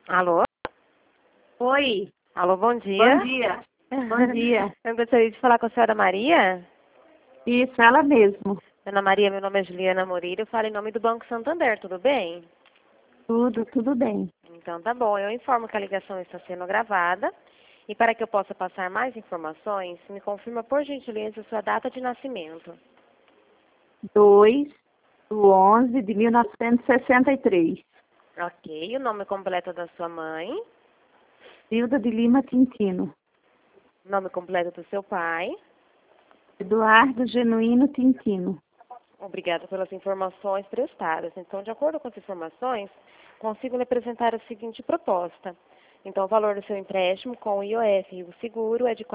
Alô? Oi, Alô, bom dia. bom dia. Bom dia. Eu gostaria de falar com a senhora Maria. Isso, ela mesmo. Dona Maria, meu nome é Juliana Moreira, eu falo em nome do Banco Santander, tudo bem? Tudo bem. Então tá bom, eu informo que a ligação está sendo gravada e para que eu possa passar mais informações, me confirma por gentileza sua data de nascimento. 2/11/1963. Ok, o nome completo da sua mãe, Hilda de Lima Tintino. nome completo do seu pai. Eduardo Genuíno Tintino. Obrigada pelas informações prestadas. Então, de acordo com as informações, consigo lhe apresentar a seguinte proposta. Então, o valor do seu empréstimo com o IOF e o seguro é de R$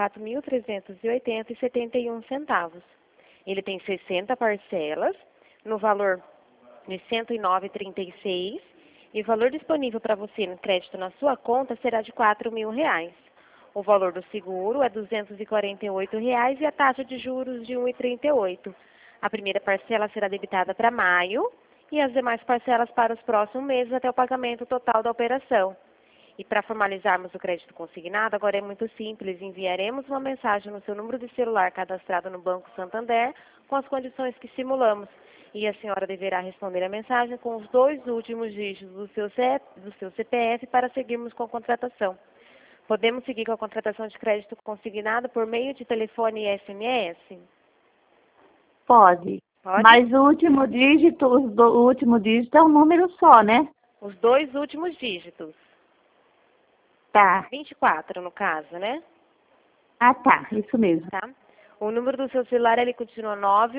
4.380,71. Ele tem 60 parcelas, no valor de R$ 109,36, e o valor disponível para você no crédito na sua conta será de R$ 4.000. O valor do seguro é R$ 248 e a taxa de juros de 1,38. A primeira parcela será debitada para maio e as demais parcelas para os próximos meses até o pagamento total da operação. E para formalizarmos o crédito consignado, agora é muito simples. Enviaremos uma mensagem no seu número de celular cadastrado no Banco Santander com as condições que simulamos. E a senhora deverá responder a mensagem com os 2 últimos dígitos do seu CPF para seguirmos com a contratação. Podemos seguir com a contratação de crédito consignado por meio de telefone e SMS? Pode. Pode? Mas o último dígito, o último dígito é um número só, né? Os 2 últimos dígitos. Tá. 24 no caso, né? Ah, tá. Isso mesmo. Tá? O número do seu celular, ele continua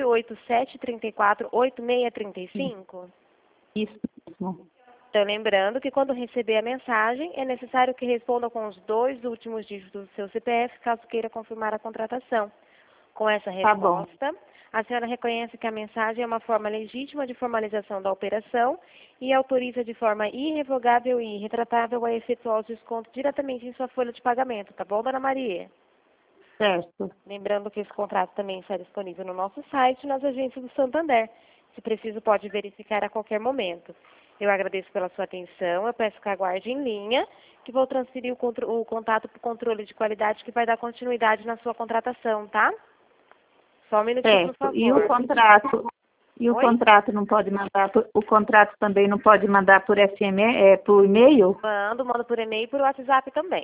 987348635? Isso mesmo. Então, lembrando que quando receber a mensagem, é necessário que responda com os 2 últimos dígitos do seu CPF, caso queira confirmar a contratação. Com essa Tá bom. resposta, a senhora reconhece que a mensagem é uma forma legítima de formalização da operação e autoriza de forma irrevogável e irretratável a efetuar os descontos diretamente em sua folha de pagamento, tá bom, Dona Maria? Certo. Lembrando que esse contrato também está disponível no nosso site e nas agências do Santander. Se preciso, pode verificar a qualquer momento. Eu agradeço pela sua atenção, eu peço que aguarde em linha, que vou transferir o contato para o controle de qualidade que vai dar continuidade na sua contratação, tá? Só um minutinho, por Certo. E o favor. contrato? E o Oi? contrato não pode mandar o contrato também não pode mandar por SMS, por e-mail? Mando por e-mail e por WhatsApp também.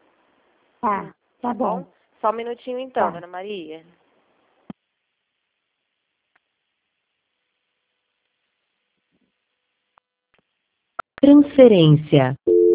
Tá bom. Só um minutinho então, Tá. Dona Maria. Transferência.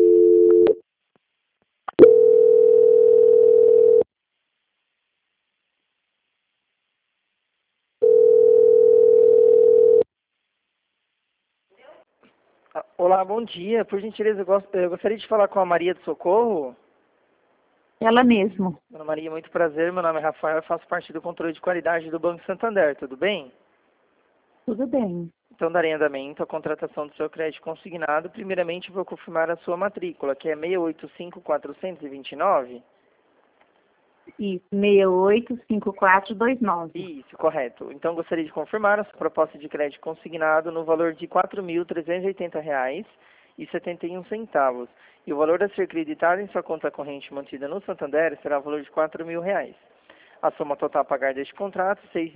Olá, bom dia. Por gentileza, eu gostaria de falar com a Maria do Socorro. Ela mesmo. Dona Maria, muito prazer. Meu nome é Rafael, eu faço parte do controle de qualidade do Banco Santander, tudo bem? Tudo bem. Então, darei andamento à contratação do seu crédito consignado. Primeiramente, vou confirmar a sua matrícula, que é 685429. Isso, 685429. Isso, correto. Então, gostaria de confirmar a sua proposta de crédito consignado no valor de R$ 4.380,71. E o valor a ser creditado em sua conta corrente mantida no Santander será o valor de R$ 4.000. A soma total a pagar deste contrato, R$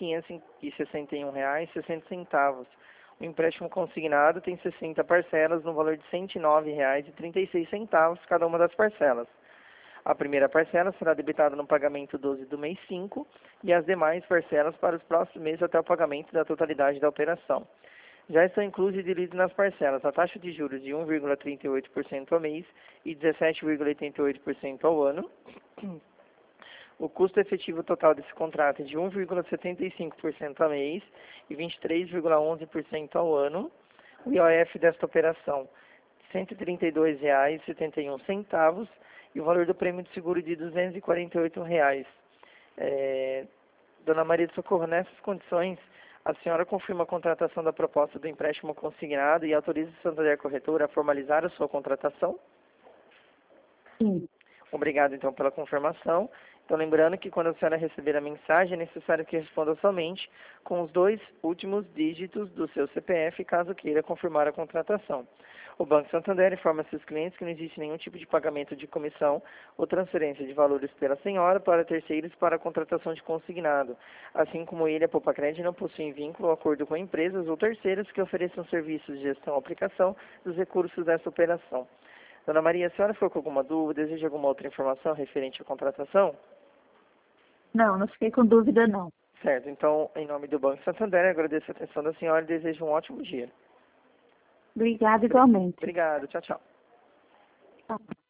6.561,60. O empréstimo consignado tem 60 parcelas no valor de R$ 109,36 cada uma das parcelas. A primeira parcela será debitada no pagamento 12 do mês 5 e as demais parcelas para os próximos meses até o pagamento da totalidade da operação. Já estão inclusos e diluídos nas parcelas a taxa de juros de 1,38% ao mês e 17,88% ao ano. O custo efetivo total desse contrato é de 1,75% ao mês e 23,11% ao ano. O IOF desta operação, R$ 132,71 e o valor do prêmio de seguro de R$ 248. Dona Maria de Socorro, nessas condições, a senhora confirma a contratação da proposta do empréstimo consignado e autoriza o Santander Corretora a formalizar a sua contratação? Sim. Obrigado, então, pela confirmação. Então, lembrando que quando a senhora receber a mensagem, é necessário que responda somente com os 2 últimos dígitos do seu CPF, caso queira confirmar a contratação. O Banco Santander informa seus clientes que não existe nenhum tipo de pagamento de comissão ou transferência de valores pela senhora para terceiros para a contratação de consignado, assim como ele, a Popacred, não possui vínculo ou acordo com empresas ou terceiros que ofereçam serviços de gestão ou aplicação dos recursos dessa operação. Dona Maria, a senhora ficou com alguma dúvida? Deseja alguma outra informação referente à contratação? Não, não fiquei com dúvida, não. Certo. Então, em nome do Banco Santander, agradeço a atenção da senhora e desejo um ótimo dia. Obrigada igualmente. Obrigado. Tchau, tchau. Tá.